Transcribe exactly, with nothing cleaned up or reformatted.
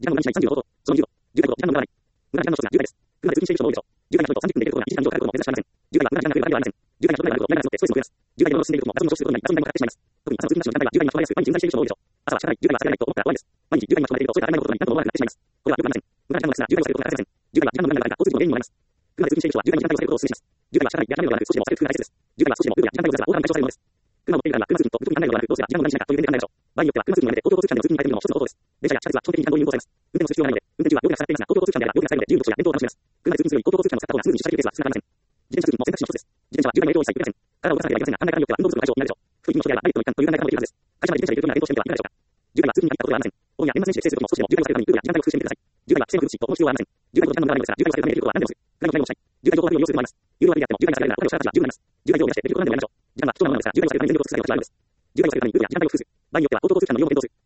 時間の何日内さんじゅうの冒頭、そのにじゅうご、じゅうご、時間の無駄ない。無駄時間の一つがじゅうだいです。くがつじゅうにちの多いでしょう。じゅうだいのさんじゅっぷんで出ることがいちじかん以上かかることも珍しくありません。じゅうだいは無駄時間が来る場合ではありません。じゅうだいのと無駄が来ると、無駄が乗ってストレスも増えます。じゅうだいの進んでいることも、脱毛していることになり、脱毛がかかってしまいます。特に朝の通勤ラッシュの時間帯はじゅうだいに人がやすく、毎日運転している人も多いでしょう。朝は社会、じゅうだいは避けられないと思ったら終わりです。毎日じゅうだいに人が出ていると、そういった当たり前のことに何とも思わなくなってしまいます。これはよくありません。無駄時間のなくすな、じゅうだいを避けることがありません。じゅうだいは時間の無駄が交通事故の原因にもなります。くがつじゅうにちの人はじゅうだいに時間帯を避けることをお勧めします。じゅうだいは社会や社会のではなく、少しでも避ける工夫が大切です。じゅうだいは少しでもルールや時間帯をずらすら横断対象されるものです。車を乗っている間は車通勤と無駄に考えるのではなく、どうすれば時間の無駄にしないかという点で考えましょう。場合によっては車通勤まで公共交通機関での通勤に変えてみるのも一つの方法です。電車や地下鉄は基本的に時間導入をされます。運転のする必要はないので、運転中は料金が下がっていますが、公共交通機関では料金が下がるので、自由にどちらや電動を楽しめます。車で通勤するより公共交通機関を使った方がスムーズに出社できるケースは少なくありません。自転車通勤も選択肢の一つです。自転車は渋滞の影響を一切受けません。体を動かさなければいけませんが、反対側によっては運動不足の解消になるでしょう。福井の人であればダイエットの一環という考え方もできるはずです。会社まで自転車で行くような電動してみてはいかがでしょうか。渋滞は通勤に限ったことではありません。大宮年末年始で帰省するときも少しでも渋滞を避けるためにルールや時間帯を工夫してみてください。渋滞は規制の崩しと思う必要はありません。渋滞と時間の無駄がないのですが、渋滞を避けるためにできることは何でもする。何でもしない。渋滞と交通を利用する場合もあります。有料割であっても渋滞が避けられるならお金を支払っては十分になります。渋滞を増やしてできることは何でもやりましょう。時間は貴重なものですが、渋滞を避けるために全力を尽くすだけでは良いのです。渋滞を避けるためにルールや時間帯を工夫する。場合によっては公共交通機関の利用も検討する。